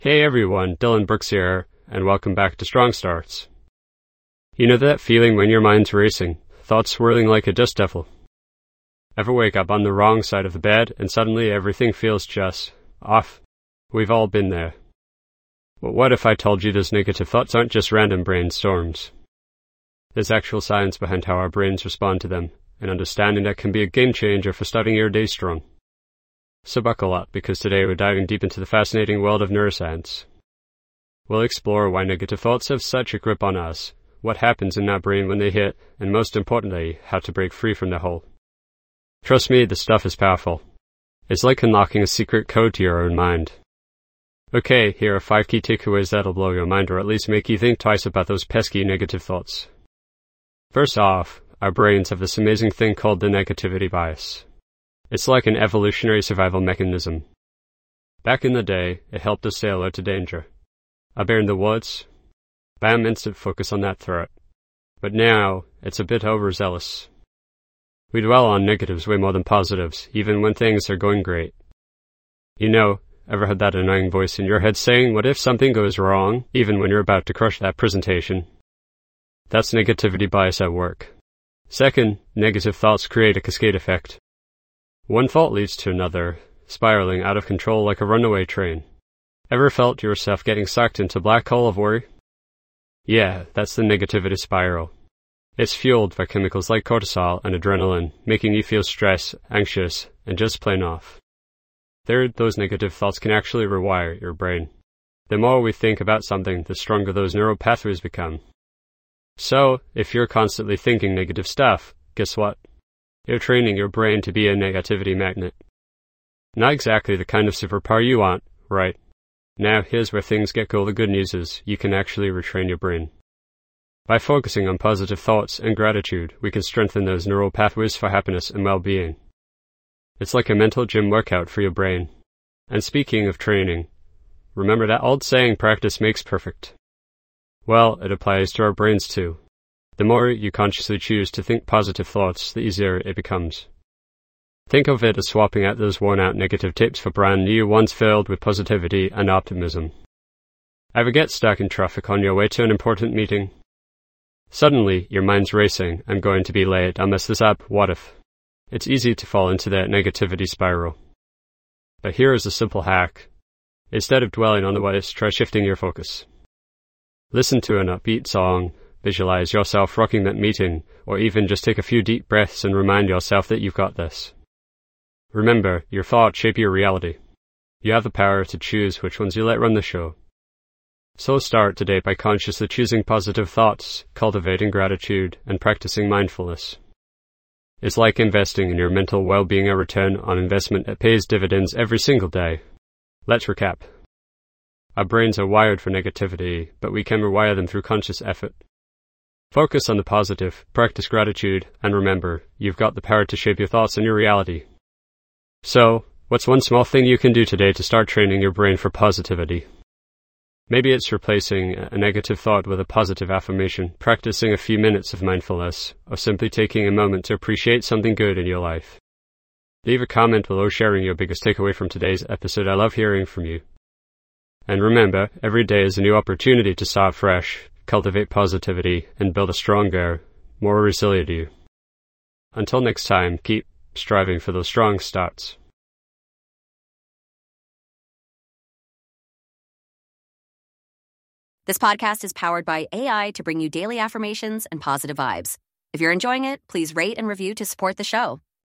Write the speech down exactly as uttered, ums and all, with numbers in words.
Hey everyone, Dylan Brooks here, and welcome back to Strong Starts. You know that feeling when your mind's racing, thoughts swirling like a dust devil? Ever wake up on the wrong side of the bed and suddenly everything feels just off? We've all been there. But what if I told you those negative thoughts aren't just random brainstorms? There's actual science behind how our brains respond to them, and understanding that can be a game changer for starting your day strong. So buckle up, because today we're diving deep into the fascinating world of neuroscience. We'll explore why negative thoughts have such a grip on us, what happens in our brain when they hit, and most importantly, how to break free from the hole. Trust me, this stuff is powerful. It's like unlocking a secret code to your own mind. Okay, here are five key takeaways that'll blow your mind, or at least make you think twice about those pesky negative thoughts. First off, our brains have this amazing thing called the negativity bias. It's like an evolutionary survival mechanism. Back in the day, it helped us stay alert to danger. A bear in the woods? Bam, instant focus on that threat. But now, it's a bit overzealous. We dwell on negatives way more than positives, even when things are going great. You know, ever had that annoying voice in your head saying, what if something goes wrong, even when you're about to crush that presentation? That's negativity bias at work. Second, negative thoughts create a cascade effect. One thought leads to another, spiraling out of control like a runaway train. Ever felt yourself getting sucked into a black hole of worry? Yeah, that's the negativity spiral. It's fueled by chemicals like cortisol and adrenaline, making you feel stressed, anxious, and just plain off. Third, those negative thoughts can actually rewire your brain. The more we think about something, the stronger those neural pathways become. So, if you're constantly thinking negative stuff, guess what? You're training your brain to be a negativity magnet. Not exactly the kind of superpower you want, right? Now here's where things get cool. The good news is, you can actually retrain your brain. By focusing on positive thoughts and gratitude, we can strengthen those neural pathways for happiness and well-being. It's like a mental gym workout for your brain. And speaking of training, remember that old saying, practice makes perfect? Well, it applies to our brains too. The more you consciously choose to think positive thoughts, the easier it becomes. Think of it as swapping out those worn-out negative tapes for brand new ones filled with positivity and optimism. Ever get stuck in traffic on your way to an important meeting? Suddenly, your mind's racing. I'm going to be late. I'll mess this up. What if? It's easy to fall into that negativity spiral. But here is a simple hack. Instead of dwelling on the what ifs, try shifting your focus. Listen to an upbeat song. Visualize yourself rocking that meeting, or even just take a few deep breaths and remind yourself that you've got this. Remember, your thoughts shape your reality. You have the power to choose which ones you let run the show. So start today by consciously choosing positive thoughts, cultivating gratitude, and practicing mindfulness. It's like investing in your mental well-being. A return on investment that pays dividends every single day. Let's recap. Our brains are wired for negativity, but we can rewire them through conscious effort. Focus on the positive, practice gratitude, and remember, you've got the power to shape your thoughts and your reality. So, what's one small thing you can do today to start training your brain for positivity? Maybe it's replacing a negative thought with a positive affirmation, practicing a few minutes of mindfulness, or simply taking a moment to appreciate something good in your life. Leave a comment below sharing your biggest takeaway from today's episode. I love hearing from you. And remember, every day is a new opportunity to start fresh, cultivate positivity, and build a stronger, more resilient you. Until next time, keep striving for those strong starts. This podcast is powered by A I to bring you daily affirmations and positive vibes. If you're enjoying it, please rate and review to support the show.